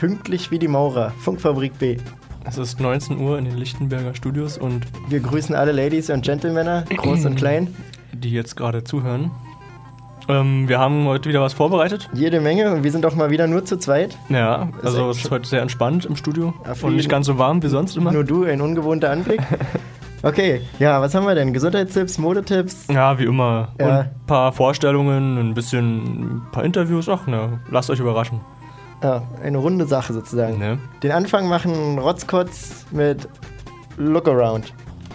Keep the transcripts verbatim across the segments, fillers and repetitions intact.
pünktlich wie die Maurer. Funkfabrik B. Es ist neunzehn Uhr in den Lichtenberger Studios und wir grüßen alle Ladies und Gentlemen, groß und klein, die jetzt gerade zuhören. Ähm, wir haben heute wieder was vorbereitet. Jede Menge und wir sind auch mal wieder nur zu zweit. Ja, also es ist heute sehr entspannt im Studio Auf und nicht ganz so warm wie sonst immer. Nur du, ein ungewohnter Anblick. Okay, ja, was haben wir denn? Gesundheitstipps, Modetipps? Ja, wie immer. Ja. Und ein paar Vorstellungen, ein bisschen, ein paar Interviews. Ach, ne, lasst euch überraschen. Ja, eine runde Sache sozusagen. Ne? Den Anfang machen Rotzkotz mit Look Around.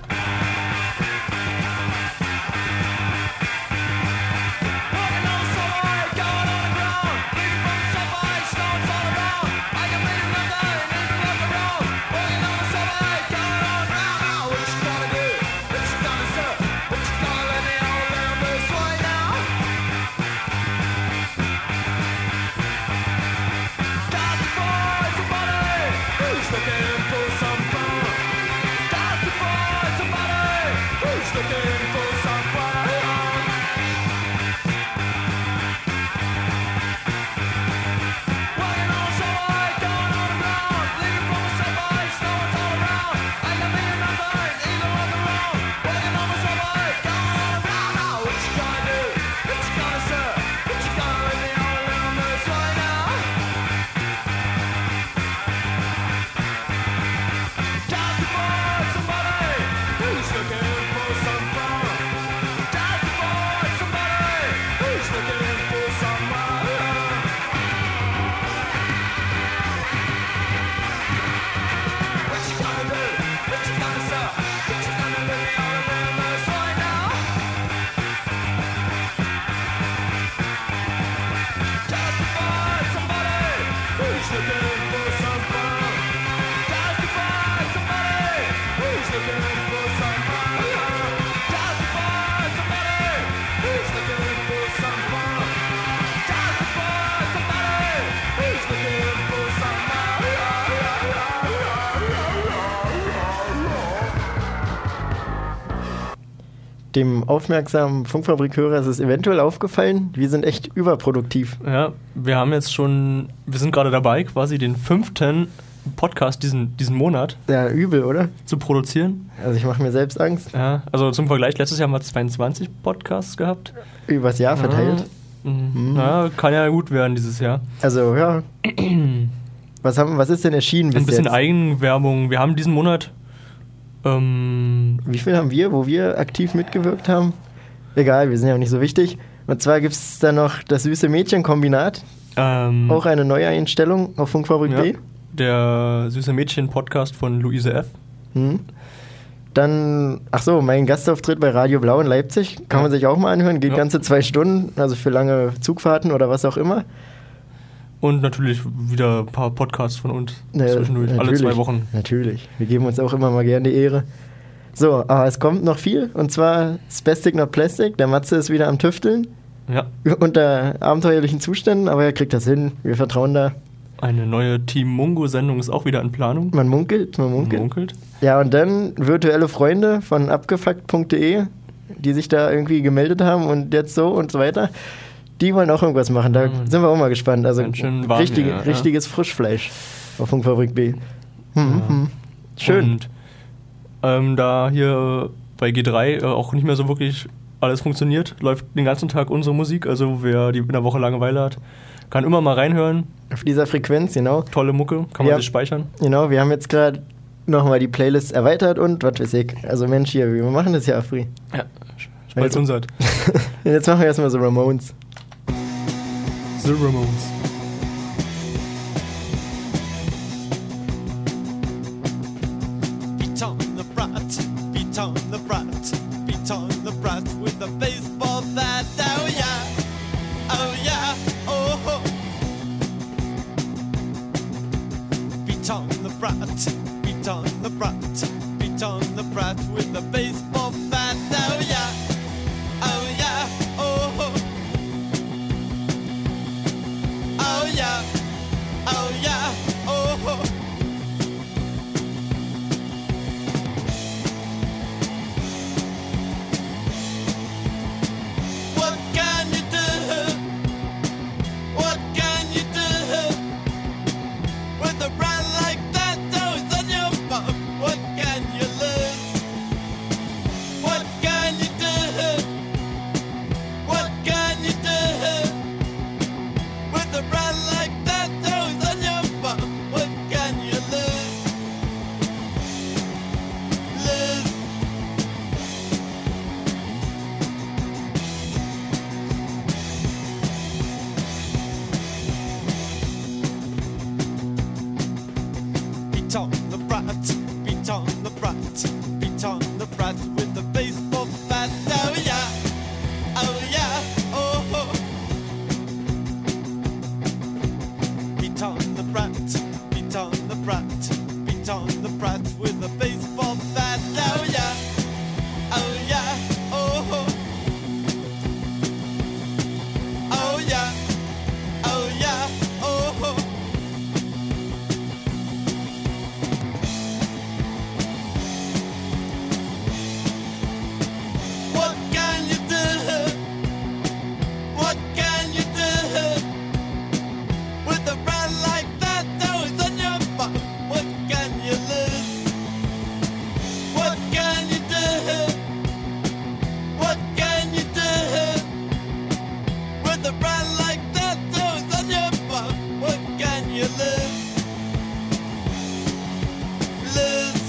Dem aufmerksamen Funkfabrikhörer ist es eventuell aufgefallen, wir sind echt überproduktiv. Ja, wir haben jetzt schon, wir sind gerade dabei, quasi den fünften Podcast diesen, diesen Monat. Ja, übel, oder? Zu produzieren. Also ich mache mir selbst Angst. Ja, also zum Vergleich, letztes Jahr haben wir zweiundzwanzig Podcasts gehabt. Übers Jahr verteilt. Ja, mhm. Ja, kann ja gut werden dieses Jahr. Also, ja. was, haben, was ist denn erschienen bis jetzt? Ein bisschen jetzt? Eigenwerbung. Wir haben diesen Monat Ähm, Wie viel haben wir, wo wir aktiv mitgewirkt haben? Egal, wir sind ja auch nicht so wichtig. Und zwar gibt es da noch das süße Mädchen-Kombinat. Ähm, auch eine Neueinstellung auf Funkfabrik ja, B. Der süße Mädchen-Podcast von Luise F. Hm. Dann, ach so, mein Gastauftritt bei Radio Blau in Leipzig. Kann ja. man sich auch mal anhören. Geht ja. ganze zwei Stunden, also für lange Zugfahrten oder was auch immer. Und natürlich wieder ein paar Podcasts von uns Ja, zwischendurch, alle zwei Wochen. Natürlich, wir geben uns auch immer mal gerne die Ehre. So, aber es kommt noch viel, und zwar Spastic Not Plastic. Der Matze ist wieder am Tüfteln, ja. unter abenteuerlichen Zuständen, aber er kriegt das hin, wir vertrauen da. Eine neue Team Mungo-Sendung ist auch wieder in Planung. Man munkelt, man munkelt. munkelt. Ja, und dann virtuelle Freunde von abgefuckt punkt de, die sich da irgendwie gemeldet haben und jetzt so und so weiter. Die wollen auch irgendwas machen, da mhm. sind wir auch mal gespannt. Also warm, richtige, ja, ja. richtiges Frischfleisch auf Funkfabrik B. Hm, ja. hm. Schön. Und ähm, da hier bei G drei äh, auch nicht mehr so wirklich alles funktioniert, läuft den ganzen Tag unsere Musik. Also wer die in der Woche Langeweile hat, kann immer mal reinhören. Auf dieser Frequenz, genau. Tolle Mucke, kann man ja, sich speichern. Genau, wir haben jetzt gerade nochmal die Playlist erweitert und was weiß ich. Also Mensch, hier, wir machen das ja, Afri. Ja, spalt's uns halt. Jetzt machen wir erstmal so Ramones. The Ramones. Beat on the brat, beat on the brat, beat on the brat with a baseball bat. Oh yeah, oh yeah, oh ho. Beat on the brat, beat on the brat, beat on the brat with a baseball bat. Oh yeah, oh yeah, oh ho. Oh yeah, oh yeah, oh ho. What can you do? What can you do? beat on the brat with the baseball bat. Oh yeah, oh yeah, oh ho. Beat on the brat, beat on the brat, beat on the brat with the baseball bat. Oh yeah, oh yeah, oh ho. Oh yeah, oh yeah, oh ho. What can you do? What can you do with a brand like that? Always on your butt. What can you lose? What can you do? What can you do with a brand like that? Always on your butt. What can you lose? Lose.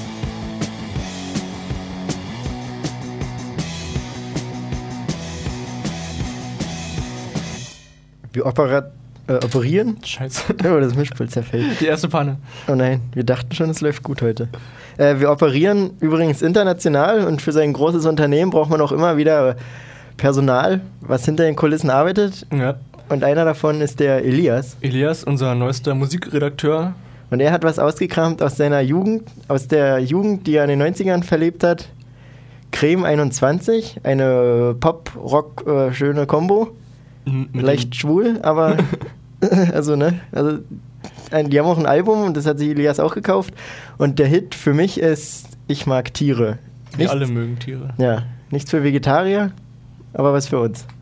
Wir opera- äh, operieren. Scheiße. Oh, das Mischpult zerfällt. Die erste Panne. Oh nein, wir dachten schon, es läuft gut heute. Äh, wir operieren übrigens international und für sein großes Unternehmen braucht man auch immer wieder Personal, was hinter den Kulissen arbeitet. Ja. Und einer davon ist der Elias. Elias, unser neuester Musikredakteur. Und er hat was ausgekramt aus seiner Jugend, aus der Jugend, die er in den neunzigern verlebt hat. Creme einundzwanzig, eine Pop-Rock äh, schöne Kombo. M- mit Leicht schwul, aber also ne, also ein, die haben auch ein Album und das hat sich Elias auch gekauft und der Hit für mich ist Ich mag Tiere. dem- Wir Nichts, alle mögen Tiere. ja, nichts für Vegetarier, aber was für uns.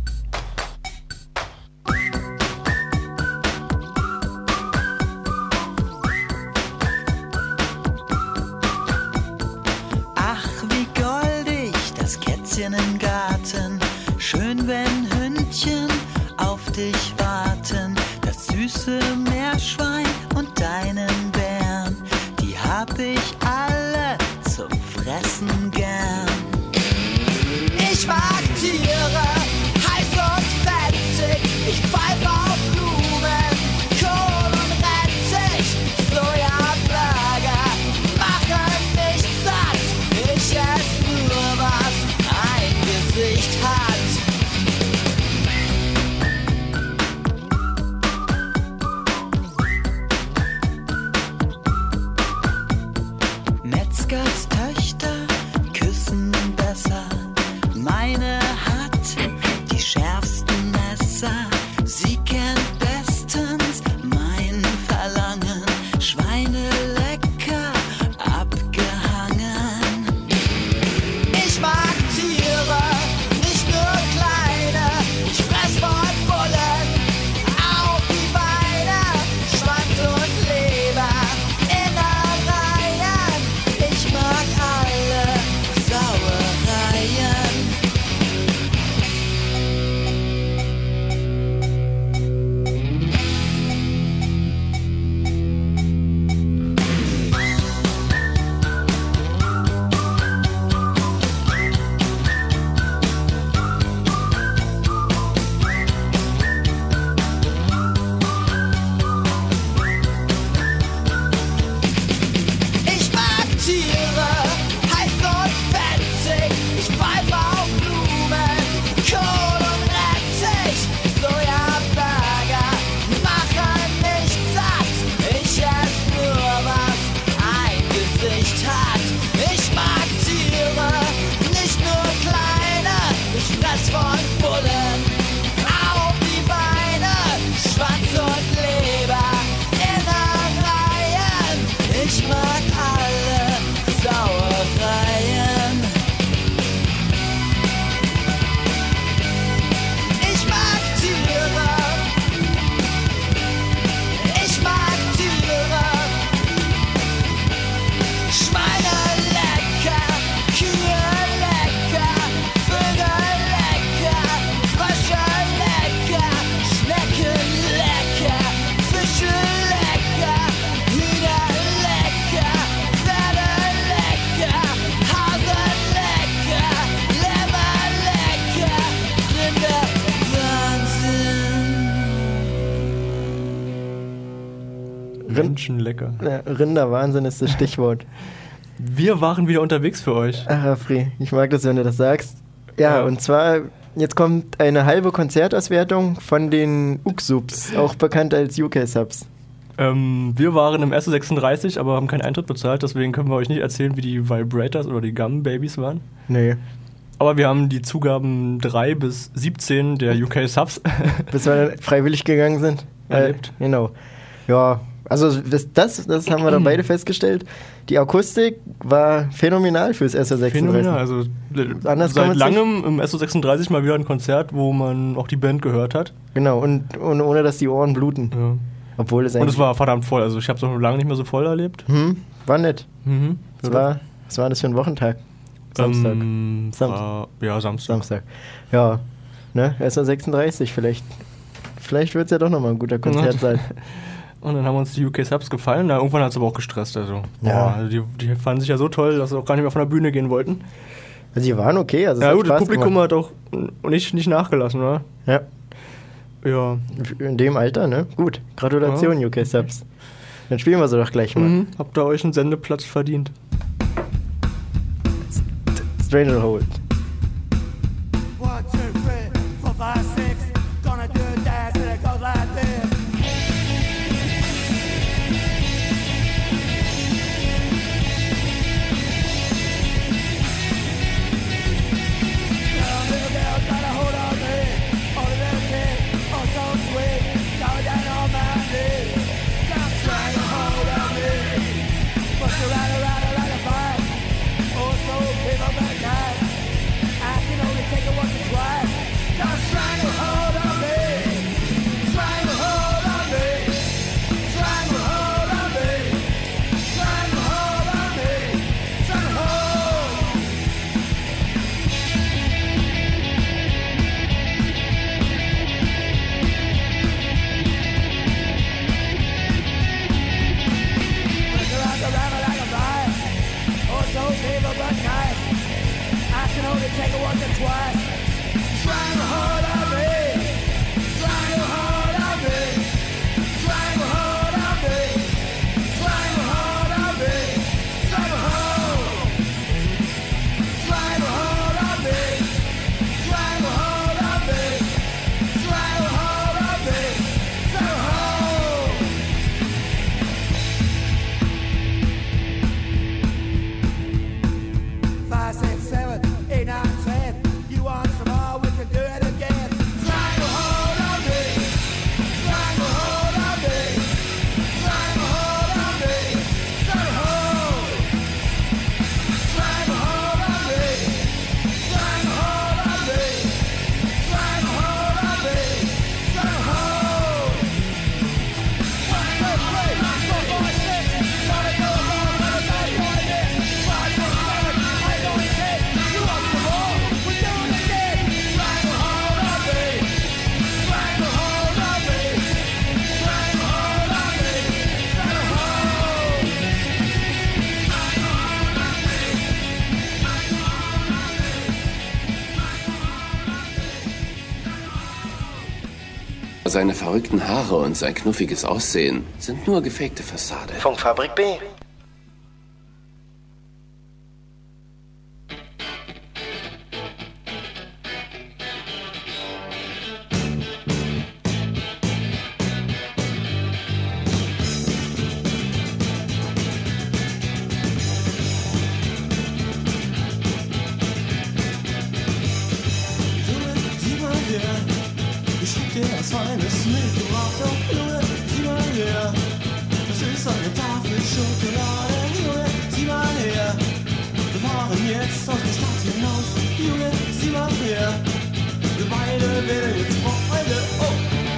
Ach, wie goldig das Kätzchen im Garten. Schön, wenn Hündchen auf dich warten. Das süße Meerschwein und deinen Bären, die hab ich alle zum Fressen gern. Ich mag Tiere, heiß und fettig. Ich pfeife auf Blumen, Kohl und Rettich. Sojaburger machen mich satt. Ich ess nur, was ein Gesicht hat. Metzgers Töchter küssen besser. Meine hat die schärfsten Messer. Sie kennt bestens mein Verlangen. Schweine lecker abgehangen. Ich mag Tiere, nicht nur kleine. Ich fress von Bullen auf die Beine. Schwanz und Leber, Innereien. Ich mag alle Sauereien. Ich mag Tiere, heiß und fettig. Ich pfeife auf Blumen, Kohl und Rettich. Sojaburger machen mich satt. Ich ess nur, was ein Gesicht hat. Ich mag Tiere, nicht nur kleine. Ich fress von Bullen auf die Beine. Schwanz und Leber, Innereien. Ich mag alle Sauereien. Ich mag Tiere. Ich mag Tiere. Schweine lecker, Kühe lecker, Vögel lecker, Frösche lecker, Schnecken lecker, Fische lecker, Hühner lecker, Pferde lecker, Hasen lecker, Lämmer lecker, Rinder Wahnsinn. Rind, Menschen lecker. äh, Rinderwahnsinn ist das Stichwort. Wir waren wieder unterwegs für euch. Ach, Afri, ich mag das, wenn du das sagst. Ja, Ja. und zwar, jetzt kommt eine halbe Konzertauswertung von den U K-Subs, auch bekannt als U K-Subs. Ähm, wir waren im S O sechsunddreißig, aber haben keinen Eintritt bezahlt, deswegen können wir euch nicht erzählen, wie die Vibrators oder die Gum Babies waren. Nee. Aber wir haben die Zugaben drei bis siebzehn der U K-Subs. Bis wir dann freiwillig gegangen sind. Erlebt. Äh, genau. Ja, also das, das, das haben wir dann beide festgestellt. Die Akustik war phänomenal fürs S O sechsunddreißig. Phänomenal, also Anders kann seit man's langem im S O sechsunddreißig mal wieder ein Konzert, wo man auch die Band gehört hat. Genau, und, und ohne dass die Ohren bluten. Ja. Obwohl es Und eigentlich... es war verdammt voll, also ich habe es noch lange nicht mehr so voll erlebt. Hm, war nett. Mhm. Was war, was war das für ein Wochentag? Samstag. Ähm, Samstag. War, ja, Samstag. Samstag. Ja, ne, S O sechsunddreißig, vielleicht. Vielleicht wird es ja doch nochmal ein guter Konzert sein. Und dann haben uns die U K-Subs gefallen. Na, irgendwann hat es aber auch gestresst. Also, Ja. boah, also die, die fanden sich ja so toll, dass sie auch gar nicht mehr von der Bühne gehen wollten. Also die waren okay. Also es Ja hat gut, das Spaß Publikum gemacht. hat auch nicht, nicht nachgelassen, oder? Ja, Ja. in dem Alter, ne? Gut. Gratulation, U K-Subs. Dann spielen wir sie doch gleich mal. Mhm. Habt ihr euch einen Sendeplatz verdient. Stranglehold. One, two, three, four, five, six. Gonna do a dance and it goes like this. Some little girl got a hold on me. Oh, the little kid, oh so sweet. Going down on my knees. Got trying to hold on me. Bust around, around, like a fire. Oh, so people back night. I can only take it once or twice. Just trying to hold on me. Trying to hold on me. Trying to hold on me. Trying to hold on me. Trying to hold. Bust around, around like a fire. Oh, so people back night. I can only take it once or twice. Trying to hold on me. Trying to hold on me. Trying to hold on me. Trying to hold on me. Trying to hold. Trying to hold on me. Trying to hold on me. Trying to hold on me. Trying to hold. Five, six, seven, eight, nine, ten. You want some more? We can do it again. Try to hold on me. Try to hold on me. Try to hold on me. Try to hold. Try to hold on me. Try to hold on me. Try to hold on me. Try to hold. One, two, three, four, five, six. Gotta go, go, go, go, go, again. Five, six, seven, eight, nine, ten. You want some more? We do it again. Try to hold on me. Try to hold on me. Try to hold on me. Try to hold. Seine verrückten Haare und sein knuffiges Aussehen sind nur gefakte Fassade. Funkfabrik B. Sieh mal her, ich hab dir was Feines mitgebracht. Oh, Junge, sieh mal her, das ist eine Tafel Schokolade. Junge, sieh mal her, wir fahren jetzt aus der Stadt hinaus. Junge, sieh mal her, wir beide werden jetzt Freunde. Oh!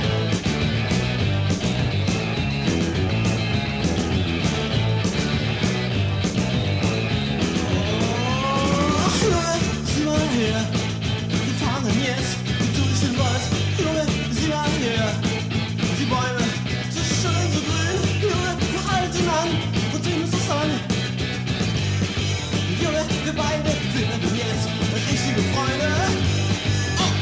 Oh, Junge, sieh mal her, wir fahren jetzt durch den Wald. Junge, sieh mal her, die Bäume, so schön, so grün. Junge, wir halten an und sehen uns das an. Junge, wir beide werden jetzt richtige Freunde. Oh.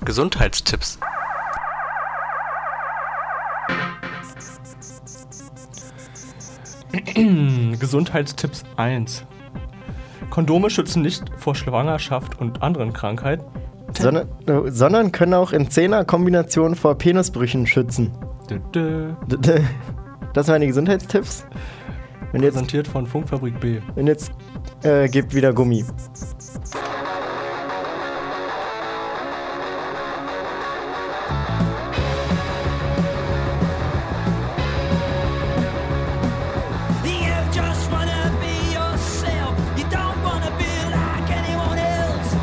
Gesundheitstipps. Gesundheitstipps eins. Kondome schützen nicht vor Schwangerschaft und anderen Krankheiten. Sondern, sondern können auch in Zehner-Kombination vor Penisbrüchen schützen. Dö, dö. Das waren die Gesundheitstipps. Und jetzt, Präsentiert von Funkfabrik B. und jetzt äh, gibt wieder Gummi. You just wanna be yourself. You don't wanna be like anyone else.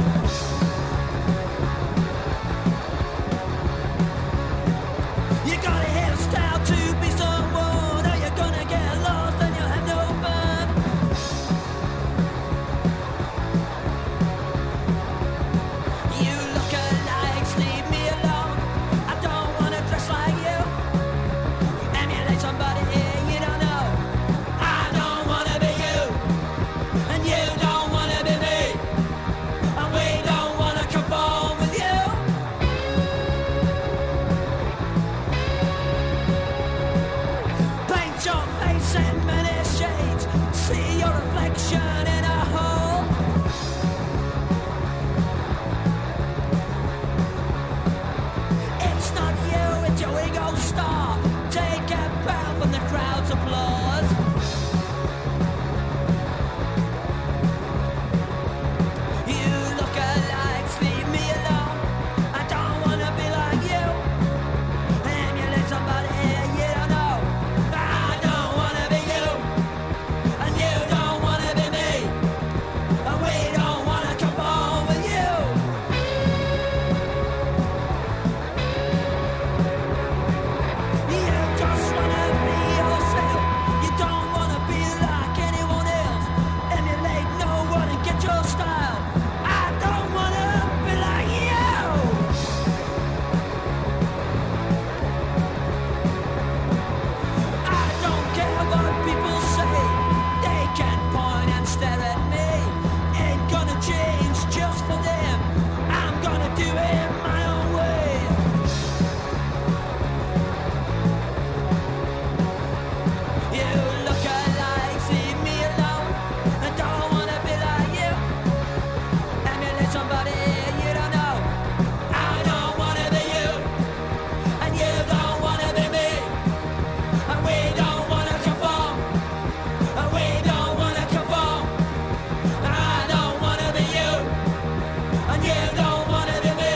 You got a hairstyle to be someone, or you're gonna get lost and you'll have no fun. You look alike, leave me alone. I don't wanna dress like you. Emulate somebody here you don't know. I don't wanna be you, and you don't wanna be me, and we don't wanna conform with you. Paint your face in many shades, see your reflection in a hole. It's not you, it's your ego star. Take a bow from the crowd's applause. You look alike, leave me alone. I don't wanna be like you. Emulate somebody here you don't know. I don't wanna be you, and you don't wanna be me, and we don't wanna conform with you. You just wanna be yourself. You don't wanna be like anyone else. Emulate no one and get your style. I don't wanna be like you. I don't care what people say. They can point and stare at me. Ain't gonna change just for them. I'm gonna do it my own way. You look alike, leave me alone. I don't wanna be like you. Emulate somebody you don't know. I don't wanna be you, and you don't wanna be me, and we don't wanna conform, and we don't wanna conform. I don't wanna be you, and you don't wanna be me.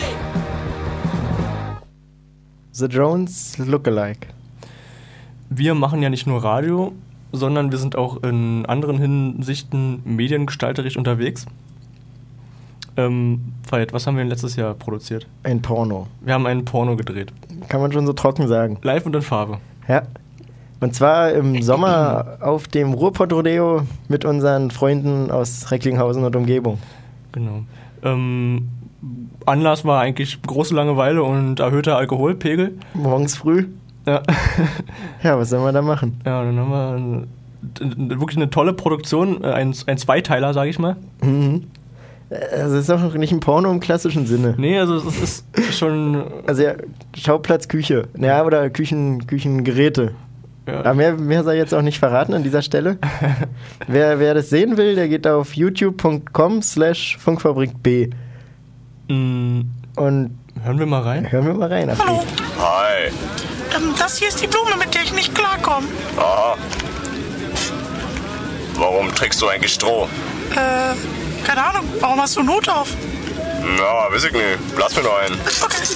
The Drones Lookalike. Wir machen ja nicht nur Radio, sondern wir sind auch in anderen Hinsichten mediengestalterisch unterwegs. Ähm, Veit, was haben wir denn letztes Jahr produziert? Ein Porno. Wir haben einen Porno gedreht. Kann man schon so trocken sagen. Live und in Farbe. Ja. Und zwar im Sommer auf dem Ruhrpott-Rodeo mit unseren Freunden aus Recklinghausen und Umgebung. Genau. Ähm, Anlass war eigentlich große Langeweile und erhöhter Alkoholpegel. Morgens früh. Ja. Ja, was sollen wir da machen? Ja, dann haben wir eine, eine, wirklich eine tolle Produktion, äh, ein, ein Zweiteiler, sage ich mal. Mhm. Also es ist auch nicht ein Porno im klassischen Sinne. Nee, also es ist schon... Also ja, Schauplatz Küche. Ja, oder Küchen, Küchengeräte. Ja. Aber mehr, mehr soll ich jetzt auch nicht verraten an dieser Stelle. wer, wer das sehen will, der geht auf youtube punkt com slash funkfabrik b. Mm, Und hören wir mal rein? hören wir mal rein. Afri. Hallo, Hi. ähm, das hier ist die Blume, mit der ich nicht klarkomme. Aha. Warum trägst du eigentlich Stroh? Äh, keine Ahnung, warum hast du Not auf? Na, weiß ich nicht. Lass mir noch einen. Okay.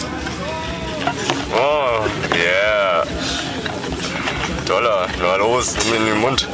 Oh, yeah. Toller. Na los, nimm ihn in den Mund.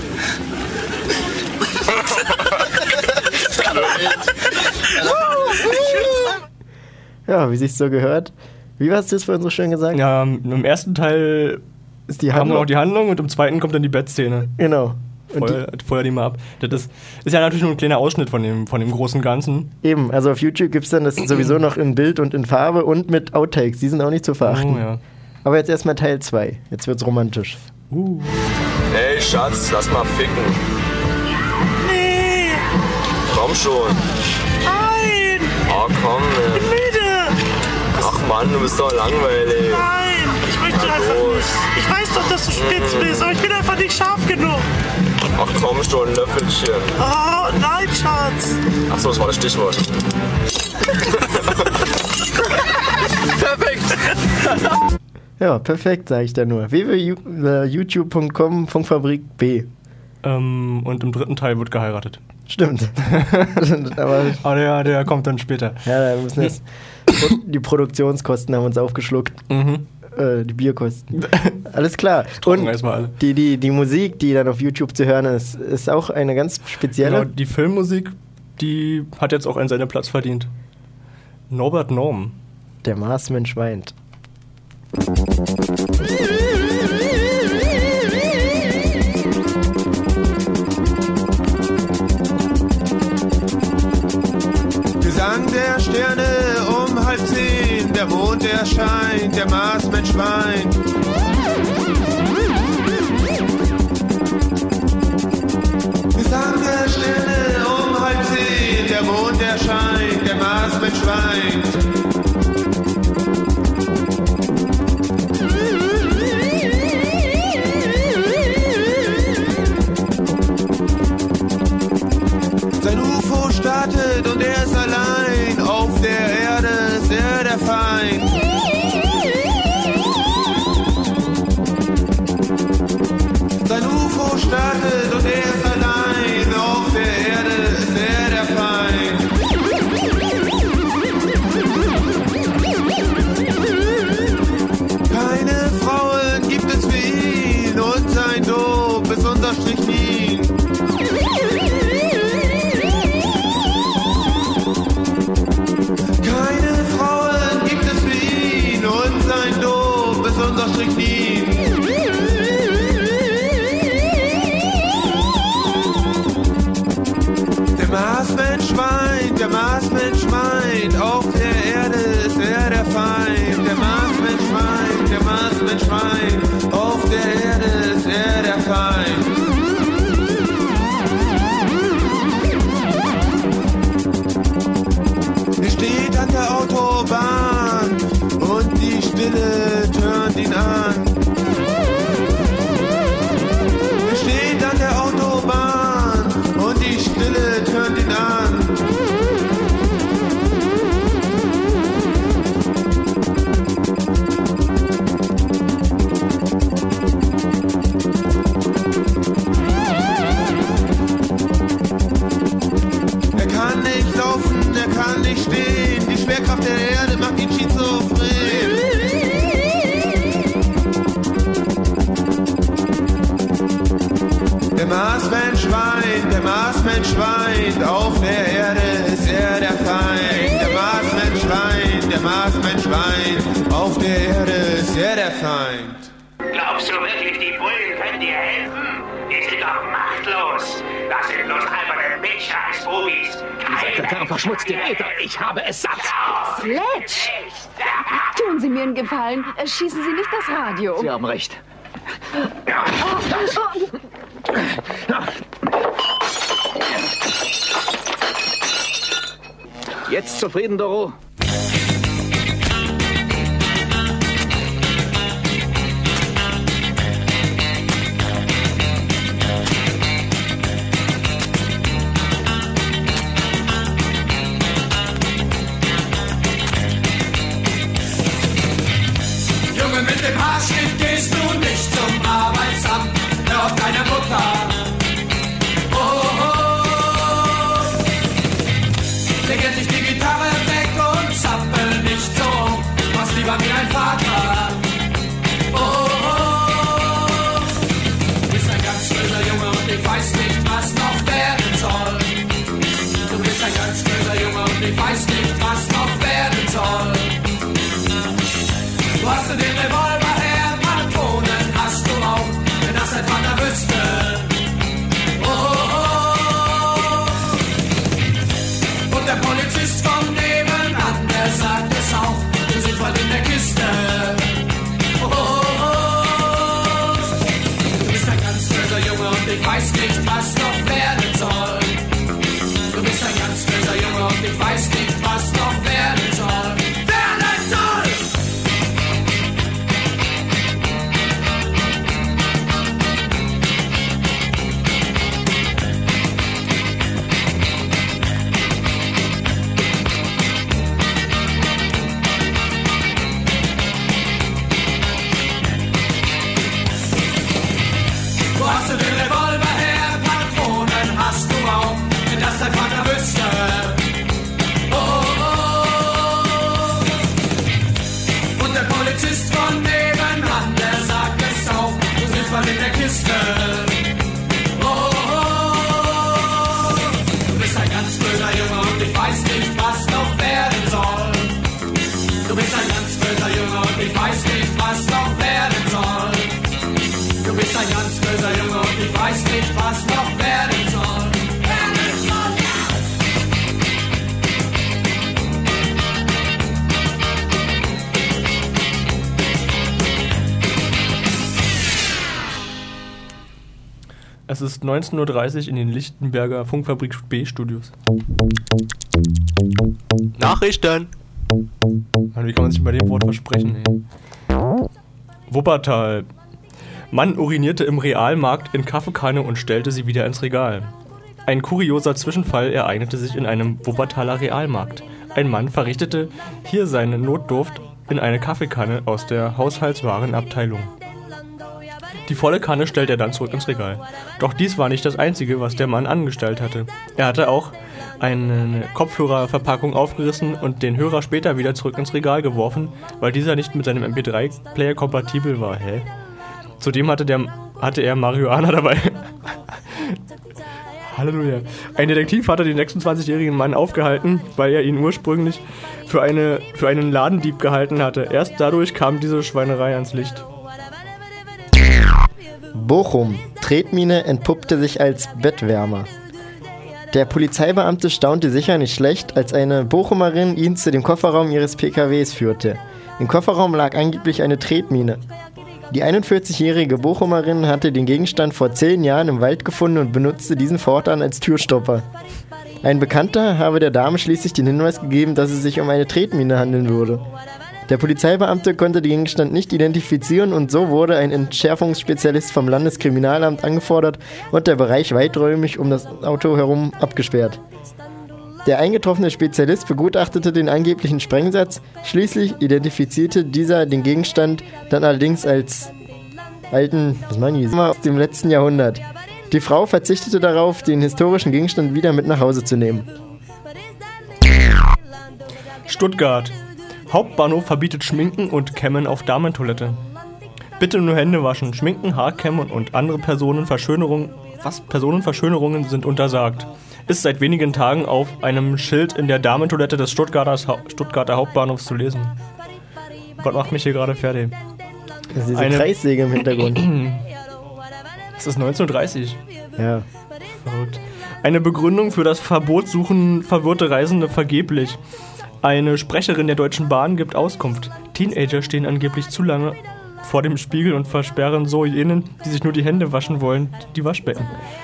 Ja, wie sich's so gehört. Wie hast du es vorhin so schön gesagt? Ja, im ersten Teil Ist die haben wir Handlung. noch die Handlung und im zweiten kommt dann die Bettszene. Genau. Und Feuer, feuer die mal ab. Das ist, ist ja natürlich nur ein kleiner Ausschnitt von dem, von dem großen Ganzen. die, eben, also auf YouTube gibt es dann das sowieso noch in Bild und in Farbe und mit Outtakes. Die sind auch nicht zu verachten. Oh, ja. Aber jetzt erstmal Teil zwei. Jetzt wird's romantisch. Uh. Hey, Schatz, lass mal ficken. Nee, Komm schon. nein, Oh, komm. müde. Mann, du bist doch langweilig. Nein, ich möchte Na einfach los. nicht. Ich weiß doch, dass du spitz bist, aber ich bin einfach nicht scharf genug. Ach komm schon, ein Löffelchen. Oh, nein, Schatz. Ach so, das war das Stichwort. Perfekt. Ja, perfekt, sage ich da nur. w w w punkt youtube punkt com Funkfabrik B. Ähm, und im dritten Teil wird geheiratet. Stimmt. Aber Aber der, der kommt dann später. ja, da müssen jetzt die Produktionskosten haben uns aufgeschluckt. Mhm. Äh, die Bierkosten. Alles klar. Trocken Und erstmal alle. die, die, die Musik, die dann auf YouTube zu hören ist, ist auch eine ganz spezielle. Genau, die Filmmusik, die hat jetzt auch einen seinen Platz verdient. Norbert Norm. Der Marsmensch weint. Gesang der Sterne um halb zehn, der Mond erscheint, der Marsmensch weint. Gesang der Sterne um halb zehn, der Mond erscheint, der Marsmensch weint. Sein U F O startet und er ist allein. Auf der Erde ist er der Feind. Sein U F O startet und er ist allein. Auf der Erde ist er der Feind. Keine Frauen gibt es wie ihn und sein Dope ist unterstrich ihn. Keine Frauen gibt es wie ihn und sein Dope ist unterstrich ihn. Der Marsmensch weint, der Marsmensch weint, auf der Erde ist er der Feind. Der Marsmensch weint, der Marsmensch weint, auf der Erde ist er der Feind. Er steht an der Autobahn und die Stille tönt ihn an. Er steht an der Autobahn und die Stille tönt ihn an. Er kann nicht laufen, er kann nicht stehen. Die Schwerkraft der Erde macht ihn schizophren. Der Marsmensch weint, der Marsmensch weint. Auf der Erde ist er der Feind. Der Marsmensch weint, der Marsmensch weint. Auf der Erde ist er der Feind. Glaubst du wirklich, die Bullen können dir helfen? Die sind doch machtlos. Das sind bloß alberne Bitch-Scheiß-Bubis. Dieser Verkehr verschmutzt den Äther. Ich habe es satt. Sledge! Tun Sie mir einen Gefallen. Schießen Sie nicht das Radio. Sie haben recht. Jetzt zufrieden, Doro? Junge, mit dem Haarschnitt gehst du nicht zum Arbeitsamt. Hör auf deine Mutter. Oh, oh, oh. Leg endlich die Gitarre weg und zappel nicht so. Mach's lieber wie ein Vater. Oh, oh, oh. Du bist ein ganz böser Junge und ich weiß nicht, was noch werden soll. Du bist ein ganz böser Junge und ich weiß nicht, was noch werden soll. Wo hast du den Revolver her? Patronen hast du auch, wenn das dein Vater wüsste. Oh, oh, oh. Und der Polizist von nebenan, der sagt es auch, wir sind voll in der Kiste. Oh, oh, oh. Du bist ein ganz böser Junge und ich weiß nicht, was noch werden soll. Du bist ein ganz böser Junge und ich weiß nicht, was noch werden soll. Werden soll! Es ist neunzehn Uhr dreißig in den Lichtenberger Funkfabrik B-Studios. Nachrichten! Mann, wie kann man sich bei dem Wort versprechen, ey? Wuppertal. Mann urinierte im Realmarkt in Kaffeekanne und stellte sie wieder ins Regal. Ein kurioser Zwischenfall ereignete sich in einem Wuppertaler Realmarkt. Ein Mann verrichtete hier seine Notdurft in eine Kaffeekanne aus der Haushaltswarenabteilung. Die volle Kanne stellt er dann zurück ins Regal. Doch dies war nicht das Einzige, was der Mann angestellt hatte. Er hatte auch eine Kopfhörerverpackung aufgerissen und den Hörer später wieder zurück ins Regal geworfen, weil dieser nicht mit seinem M P drei Player kompatibel war. Hä? Zudem hatte, der, hatte er Marihuana dabei. Halleluja. Ein Detektiv hatte den sechsundzwanzigjährigen Mann aufgehalten, weil er ihn ursprünglich für, eine, für einen Ladendieb gehalten hatte. Erst dadurch kam diese Schweinerei ans Licht. Bochum. Tretmine entpuppte sich als Bettwärmer. Der Polizeibeamte staunte sicher nicht schlecht, als eine Bochumerin ihn zu dem Kofferraum ihres P K Ws führte. Im Kofferraum lag angeblich eine Tretmine. Die einundvierzigjährige Bochumerin hatte den Gegenstand vor zehn Jahren im Wald gefunden und benutzte diesen fortan als Türstopper. Ein Bekannter habe der Dame schließlich den Hinweis gegeben, dass es sich um eine Tretmine handeln würde. Der Polizeibeamte konnte den Gegenstand nicht identifizieren und so wurde ein Entschärfungsspezialist vom Landeskriminalamt angefordert und der Bereich weiträumig um das Auto herum abgesperrt. Der eingetroffene Spezialist begutachtete den angeblichen Sprengsatz, schließlich identifizierte dieser den Gegenstand dann allerdings als alten, was meine ich, aus dem letzten Jahrhundert. Die Frau verzichtete darauf, den historischen Gegenstand wieder mit nach Hause zu nehmen. Stuttgart. Hauptbahnhof verbietet Schminken und Kämmen auf Damentoilette. Bitte nur Hände waschen. Schminken, Haarkämmen und andere Personenverschönerungen, was Personenverschönerungen sind untersagt. Ist seit wenigen Tagen auf einem Schild in der Damentoilette des Stuttgarter, Stuttgarter Hauptbahnhofs zu lesen. Gott macht mich hier gerade fertig. Das ist diese Eine Kreissäge im Hintergrund. Es ist neunzehn Uhr dreißig. Ja. Verrückt. Eine Begründung für das Verbot suchen verwirrte Reisende vergeblich. Eine Sprecherin der Deutschen Bahn gibt Auskunft. Teenager stehen angeblich zu lange vor dem Spiegel und versperren so jenen, die sich nur die Hände waschen wollen, die Waschbecken.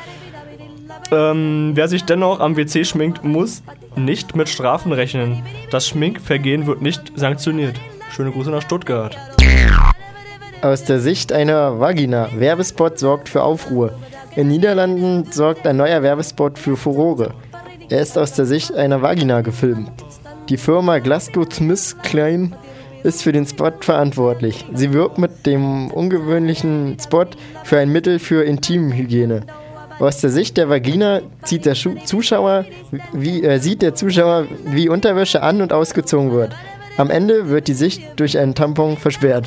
Ähm, wer sich dennoch am W C schminkt, muss nicht mit Strafen rechnen. Das Schminkvergehen wird nicht sanktioniert. Schöne Grüße nach Stuttgart. Aus der Sicht einer Vagina. Werbespot sorgt für Aufruhr. In Niederlanden sorgt ein neuer Werbespot für Furore. Er ist aus der Sicht einer Vagina gefilmt. Die Firma GlaxoSmithKline ist für den Spot verantwortlich. Sie wirbt mit dem ungewöhnlichen Spot für ein Mittel für Intimhygiene. Aus der Sicht der Vagina zieht der Schu- Zuschauer, wie, äh, sieht der Zuschauer, wie Unterwäsche an- und ausgezogen wird. Am Ende wird die Sicht durch einen Tampon versperrt.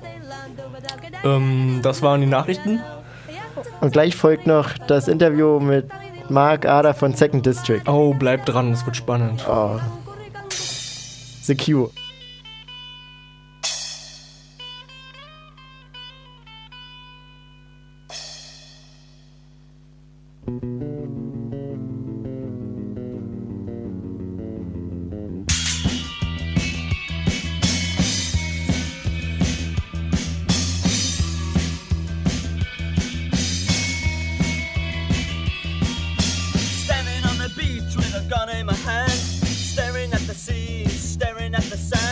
Ähm, das waren die Nachrichten. Und gleich folgt noch das Interview mit Mark Ader von Second District. Oh, bleibt dran, es wird spannend. Oh. Secure. Standing on the beach with a gun in my hand, staring at the sea, staring at the sand.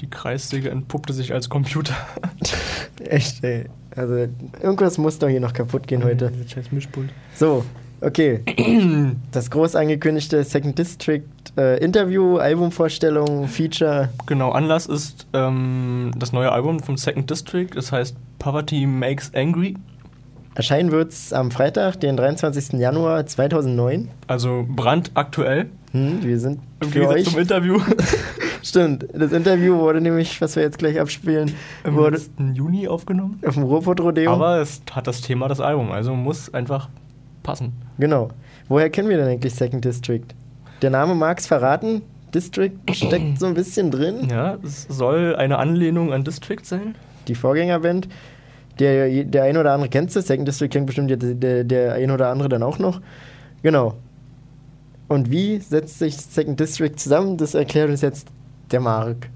Die Kreissäge entpuppte sich als Computer. Echt, ey. Also, irgendwas muss doch hier noch kaputt gehen heute. Scheiß Mischpult. So, okay. Das groß angekündigte Second District äh, Interview, Albumvorstellung, Feature. Genau, Anlass ist ähm, das neue Album vom Second District. Das heißt Poverty Makes Angry. Erscheinen wird es am Freitag, den dreiundzwanzigsten Januar zweitausendneun. Also brandaktuell. Hm, wir sind Im für Gegensatz euch. zum Interview. Stimmt, das Interview wurde nämlich, was wir jetzt gleich abspielen, Im wurde letzten Juni aufgenommen. auf dem Ruhrpott-Rodeo. Aber es hat das Thema das Album, also muss einfach passen. Genau. Woher kennen wir denn eigentlich Second District? Der Name mag es verraten. District steckt so ein bisschen drin. Ja, es soll eine Anlehnung an District sein. Die Vorgängerband. Der, der ein oder andere kennt es. Second District kennt bestimmt der, der, der ein oder andere dann auch noch. Genau. Und wie setzt sich Second District zusammen? Das erklärt uns jetzt der Marc.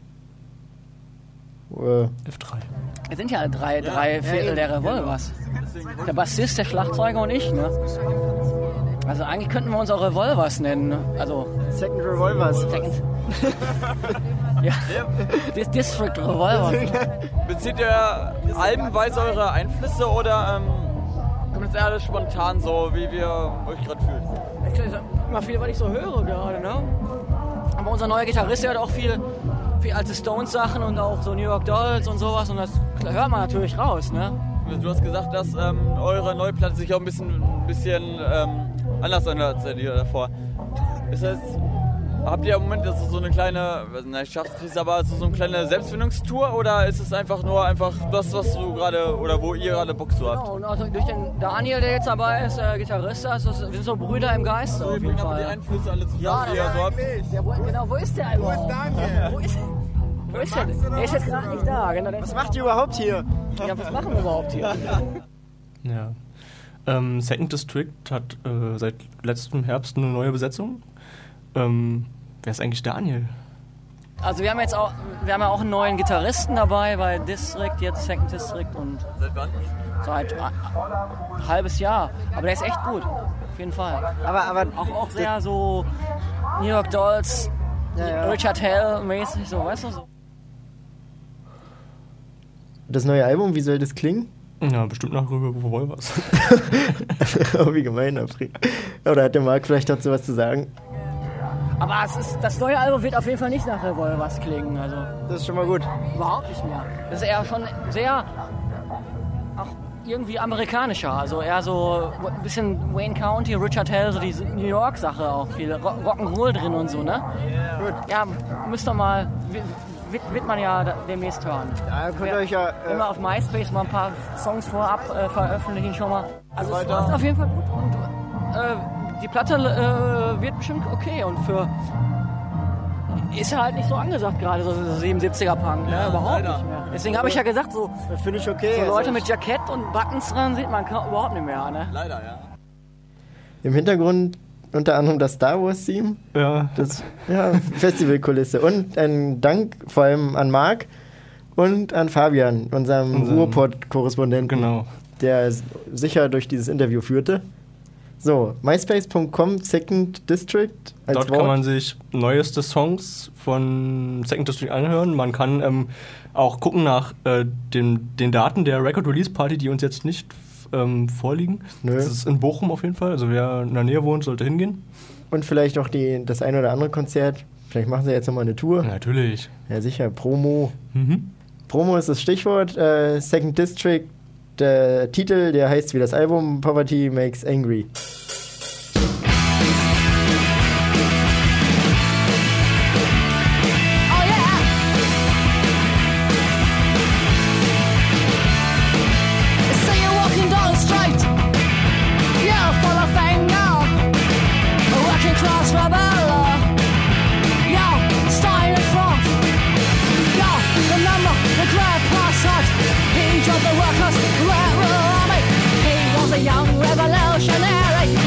Äh, F drei. Wir sind ja drei, drei Viertel der Revolvers. Der Bassist, der Schlagzeuger und ich, ne? Also eigentlich könnten wir uns auch Revolvers nennen, ne? Also... Second Revolvers. Second... ja, Dis- District Revolvers. Bezieht ihr albenweise eure Einflüsse oder ähm, kommt jetzt alles spontan so, wie wir euch gerade fühlen? Ich sag mal viel, was ich so höre gerade, ne? Aber unser neuer Gitarrist, der hat auch viel, viel alte Stones-Sachen und auch so New York Dolls und sowas und das hört man natürlich raus, ne? Du hast gesagt, dass ähm, eure neue Platte sich auch ein bisschen, ein bisschen ähm, anders anhört als die davor. Ist das, habt ihr im Moment so eine kleine, nein, ich schaff's nicht, aber so eine kleine Selbstfindungstour oder ist es einfach nur einfach das, was du gerade oder wo ihr gerade Bock zu habt? Genau, und also durch den Daniel, der jetzt dabei ist, der Gitarrist, also wir sind so Brüder im Geiste So, auf ihr jeden bringt aber Fall. die Einflüsse alle zusammen, Ja, die ihr so habt. Ja, wo, genau, wo ist der überhaupt? Wo ist Daniel? Wo ist, wo ist der? Der ist jetzt gerade nicht da. Genau, was macht ihr überhaupt hier? Ja, was machen wir überhaupt hier? Ja. Ähm, Second District hat äh, seit letztem Herbst eine neue Besetzung. Ähm, wer ist eigentlich Daniel? Also wir haben jetzt auch, wir haben ja auch einen neuen Gitarristen dabei bei District, jetzt Second District und seit wann? Seit äh, ein halbes Jahr. Aber der ist echt gut, auf jeden Fall. Aber, aber auch, auch sehr so New York Dolls, ja, ja. Richard Hell mäßig, so, weißt du so. Das neue Album, wie soll das klingen? Ja, bestimmt nach Revolvers. Oh, wie gemein, Afri. Oder hat der Marc vielleicht dazu was zu sagen? Aber es ist, das neue Album wird auf jeden Fall nicht nach Revolvers klingen. Also das ist schon mal gut. Überhaupt nicht mehr. Das ist eher schon sehr, auch irgendwie amerikanischer. Also eher so ein bisschen Wayne County, Richard Hell, so diese New York-Sache auch. Viel Rock'n'Roll drin und so, ne? Gut. Ja, müsst ihr mal, wird, wird man ja demnächst hören. Ja, könnt ihr euch ja... Äh, immer auf MySpace mal ein paar Songs vorab äh, veröffentlichen schon mal. Also es läuft auf jeden Fall gut und äh, die Platte äh, wird bestimmt okay und für ist ja halt nicht so angesagt gerade, so siebenundsiebziger-Punk, ne? Ja, überhaupt leider. Nicht mehr. Deswegen habe ich ja gesagt, so, finde ich okay. So Leute also mit Jackett und Buttons dran sieht man überhaupt nicht mehr, ne? Leider, ja. Im Hintergrund unter anderem das Star Wars Theme. Ja. Das ja, Festivalkulisse. Und ein Dank vor allem an Marc und an Fabian, unserem Unseren Ruhrpott-Korrespondenten, genau. der sicher durch dieses Interview führte. So, myspace punkt com Second District. Als Dort Wort. kann man sich neueste Songs von Second District anhören. Man kann ähm, auch gucken nach äh, den, den Daten der Record Release Party, die uns jetzt nicht ähm, vorliegen. Nö. Das ist in Bochum auf jeden Fall. Also wer in der Nähe wohnt, sollte hingehen. Und vielleicht auch die, das ein oder andere Konzert. Vielleicht machen sie jetzt nochmal eine Tour. Natürlich. Ja, sicher. Promo. Mhm. Promo ist das Stichwort. Äh, Second District. Der Titel, der heißt wie das Album, Poverty Makes Angry. Young revolutionary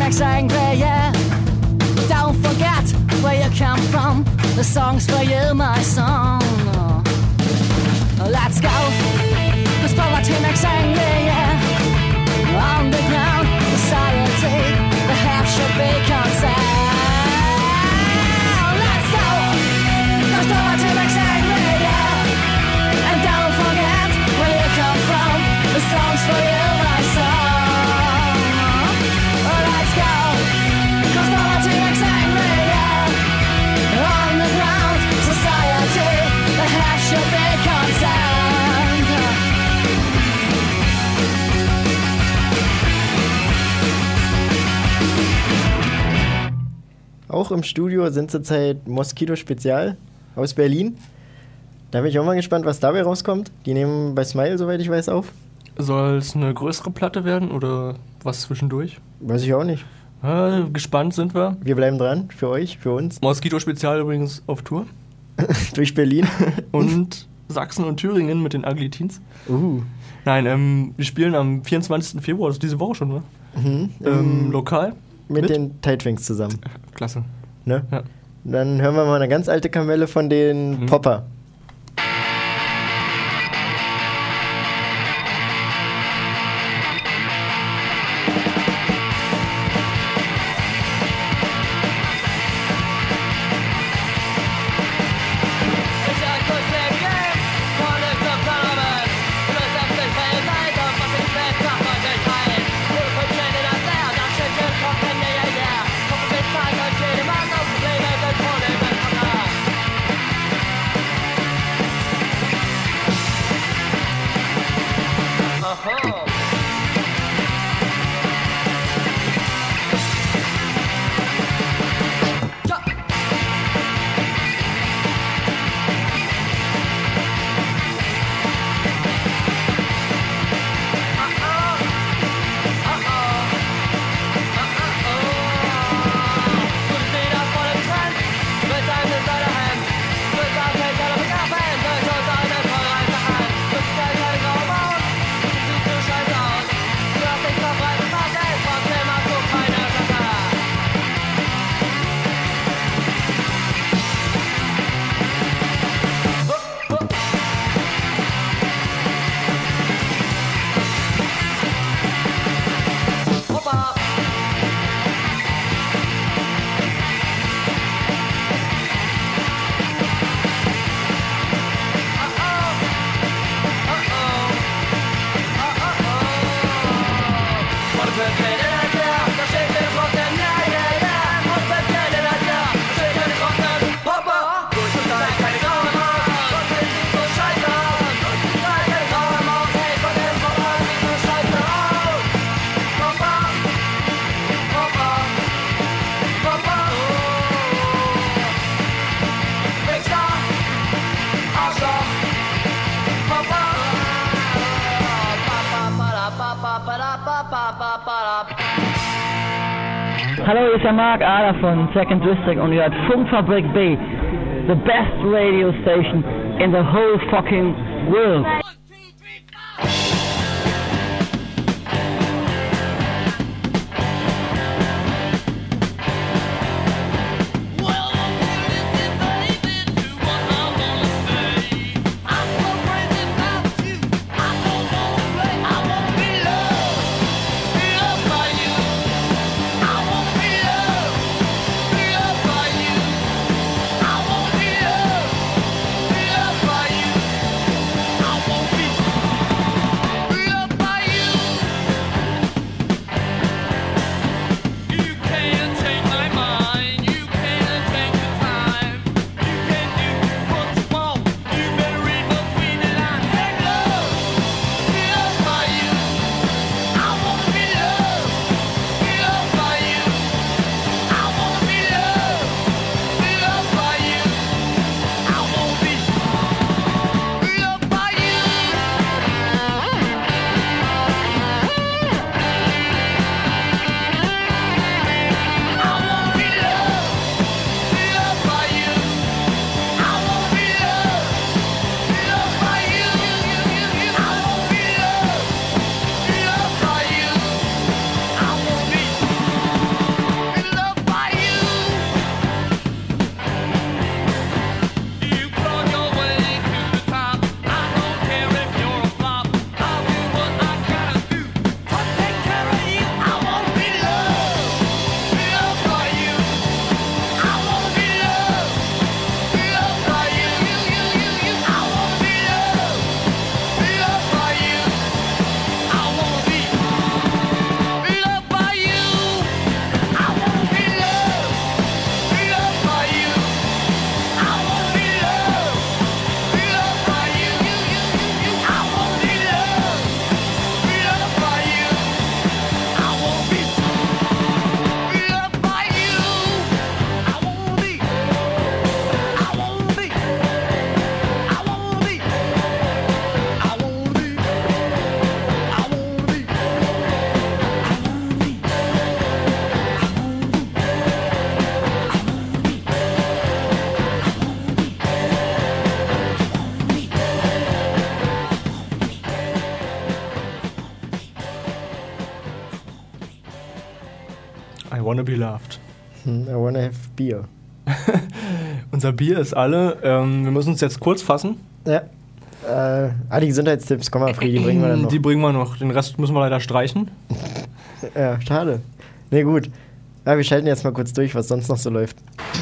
next angry, yeah. Don't forget where you come from. The song's for you, my son. Let's go, cause poverty makes angry, yeah. Underground society, the half should be concerned. Let's go, cause poverty makes angry, yeah. And don't forget where you come from. The song's for you, my son. Let's go, cause poverty makes angry, yeah. Underground society, the half should be concerned. Auch im Studio sind zurzeit Moskito Spezial aus Berlin. Da bin ich auch mal gespannt, was dabei rauskommt. Die nehmen bei Smile, soweit ich weiß, auf. Soll es eine größere Platte werden oder was zwischendurch? Weiß ich auch nicht. Ja, gespannt sind wir. Wir bleiben dran, für euch, für uns. Moskito Spezial übrigens auf Tour. Durch Berlin. Und Sachsen und Thüringen mit den Ugly Teens. Uh. Nein, ähm, wir spielen am vierundzwanzigsten Februar, also diese Woche schon, ne? Mhm. Ähm, lokal. Mit, mit den Tidewings zusammen. Klasse. Ne? Ja. Dann hören wir mal eine ganz alte Kamelle von den mhm. Popper. Hallo, ich bin Mark Ahler von Second District und ihr hört Funkfabrik B, the best radio station in the whole fucking world. I won't be I wanna be loved. Hm, I wanna have beer. Unser Bier ist alle. Ähm, wir müssen uns jetzt kurz fassen. Ja. Äh, ah, die Gesundheitstipps, komm mal, Friedi, die bringen wir dann noch. Die bringen wir noch. Den Rest müssen wir leider streichen. Ja, schade. Nee, gut. Ja, wir schalten jetzt mal kurz durch, was sonst noch so läuft.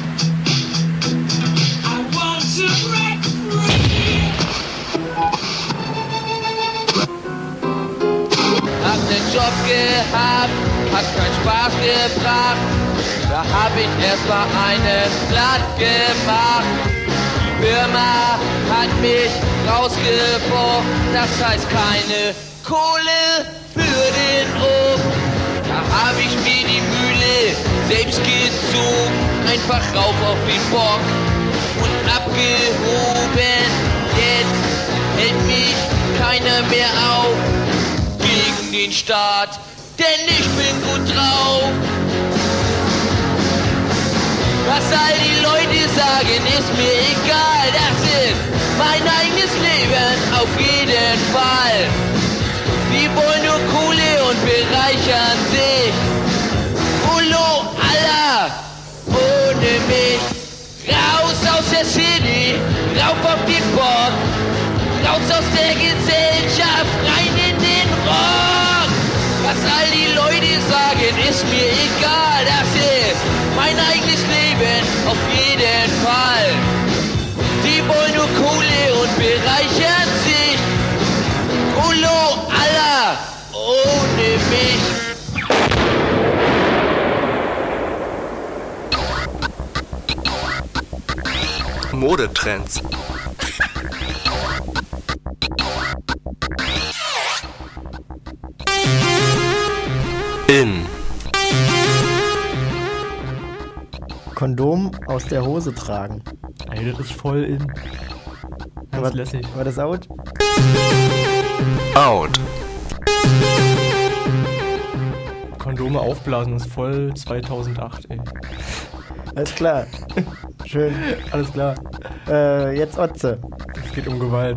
Hab nen Job gehabt, hat keinen Spaß gebracht. Da hab ich erstmal einen platt gemacht. Die Firma hat mich rausgeworfen, das heißt keine Kohle für den Ofen. Da hab ich mir die Mühle selbst gezogen, einfach rauf auf den Bock und abgehoben. Jetzt hält mich keiner mehr auf gegen den Staat, denn ich bin gut drauf. Was all die Leute sagen, ist mir egal, das ist mein eigenes Leben auf jeden Fall. Sie wollen nur Kohle und bereichern sich. Ulu Allah, ohne mich. Raus aus der City, rauf auf den Bock. Raus aus der Gesellschaft, rein in den Rock. Was all die Leute sagen, ist mir egal. Das ist mein eigenes Leben, auf jeden Fall. Sie wollen nur Kohle und bereichern sich. Ulu Allah, ohne mich. Modetrends. In. Kondom aus der Hose tragen. Ey, das ist voll in. Das war, ist lässig. War das out? Out. Kondome aufblasen ist voll zweitausendacht, ey. Alles klar. Schön. Alles klar. Äh, jetzt Otze. Es geht um Gewalt.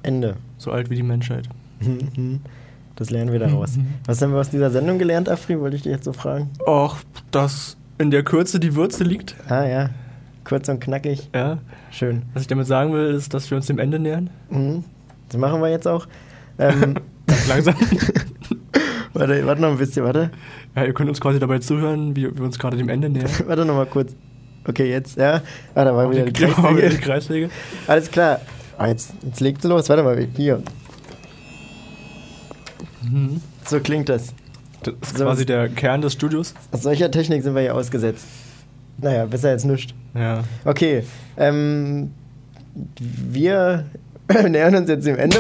Ende. So alt wie die Menschheit. Das lernen wir daraus. Was haben wir aus dieser Sendung gelernt, Afri? Wollte ich dich jetzt so fragen. Ach, dass in der Kürze die Würze liegt. Ah ja, kurz und knackig. Ja. Schön. Was ich damit sagen will, ist, dass wir uns dem Ende nähern. Mhm. Das machen wir jetzt auch. Ähm, Ganz langsam. warte, warte noch ein bisschen, warte. Ja, ihr könnt uns quasi dabei zuhören, wie wir uns gerade dem Ende nähern. Warte noch mal kurz. Okay, jetzt, ja. Ah, da war wieder die, die Kreissäge. Die Kreissäge. Alles klar. Ah, jetzt, jetzt legt sie los. Warte mal, hier. Mhm. So klingt das. Das ist so, quasi der Kern des Studios. Aus solcher Technik sind wir hier ausgesetzt. Naja, besser als nichts. Ja. Okay, ähm, wir nähern uns jetzt dem Ende.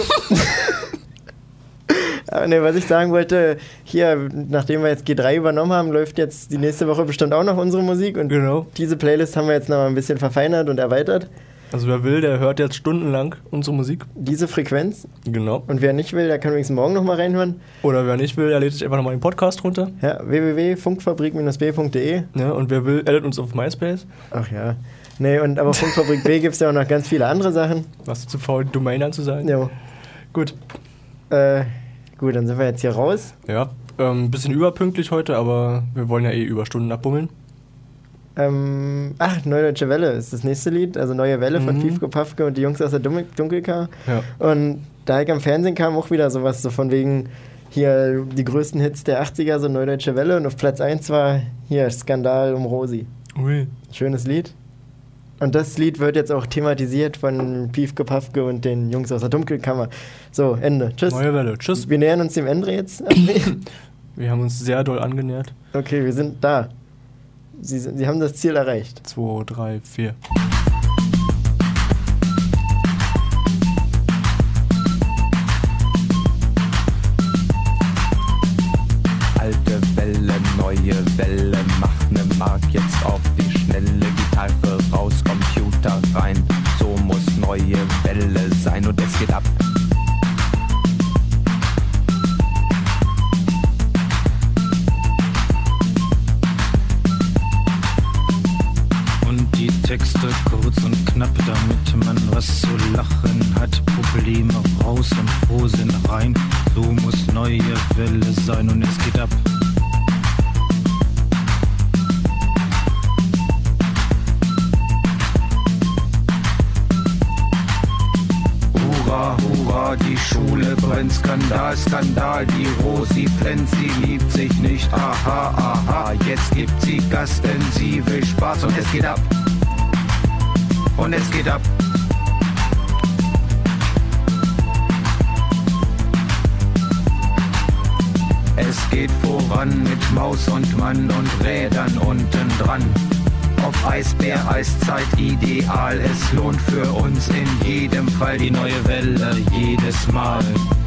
Aber ne, was ich sagen wollte, hier, nachdem wir jetzt G drei übernommen haben, läuft jetzt die nächste Woche bestimmt auch noch unsere Musik. Und genau. Diese Playlist haben wir jetzt noch mal ein bisschen verfeinert und erweitert. Also wer will, der hört jetzt stundenlang unsere Musik. Diese Frequenz. Genau. Und wer nicht will, der kann übrigens morgen noch mal reinhören. Oder wer nicht will, der lädt sich einfach nochmal den Podcast runter. Ja, w w w punkt funkfabrik bindestrich b punkt d e. Ja, und wer will, addet uns auf MySpace. Ach ja. Nee, und aber Funkfabrik B gibt es ja auch noch ganz viele andere Sachen. Was zu faul, die Domain anzusagen. Ja. Gut. Äh, gut, dann sind wir jetzt hier raus. Ja, ein ähm, bisschen überpünktlich heute, aber wir wollen ja eh Überstunden abbummeln. Ähm, ach, Neue Deutsche Welle ist das nächste Lied, also Neue Welle von mhm. Piefke Pafke und die Jungs aus der Dun- Dunkelkar. Ja. Und da ich am Fernsehen kam auch wieder sowas, so von wegen hier die größten Hits der achtziger, so Neue Deutsche Welle, und auf Platz eins war hier Skandal um Rosi. Ui. Schönes Lied. Und das Lied wird jetzt auch thematisiert von Piefke Pafke und den Jungs aus der Dunkelkammer. So, Ende. Tschüss. Neue Welle. Tschüss. Wir nähern uns dem Ende jetzt. Wir haben uns sehr doll angenähert. Okay, wir sind da. Sie, Sie haben das Ziel erreicht. Zwei, drei, vier. Alte Welle, neue Welle, macht ne Mark jetzt auf die schnelle Gitarre raus, Computer rein. So muss neue Welle sein und es geht ab. Die Texte kurz und knapp, damit man was zu lachen hat. Probleme raus und Frohsinn rein. So muss neue Welle sein und es geht ab. Hurra, hurra, die Schule brennt, Skandal, Skandal, die Rosi flennt, sie liebt sich nicht, aha, aha, jetzt gibt sie Gas, denn sie will Spaß und es geht ab. Und es geht ab. Es geht voran mit Maus und Mann und Rädern unten dran. Auf Eisbär, Eiszeit, ideal. Es lohnt für uns in jedem Fall die neue Welle jedes Mal.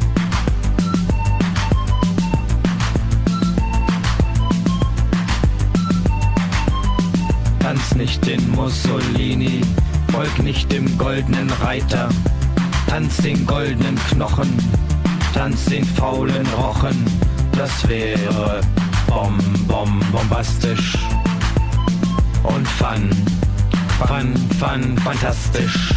Tanz nicht den Mussolini, folg nicht dem goldenen Reiter. Tanz den goldenen Knochen, tanz den faulen Rochen. Das wäre bom, bom, bombastisch. Und fun, fun, fun, fantastisch.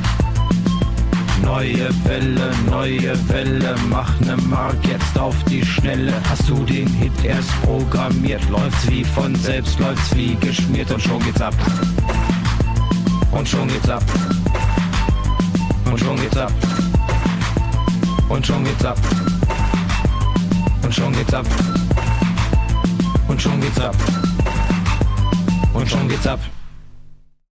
Neue Welle, neue Welle, mach ne Mark jetzt auf die Schnelle. Hast du den Hit erst programmiert? Läuft's wie von selbst, läuft's wie geschmiert und schon geht's ab. Und schon geht's ab. Und schon geht's ab. Und schon geht's ab. Und schon geht's ab. Und schon geht's ab. Und schon geht's ab.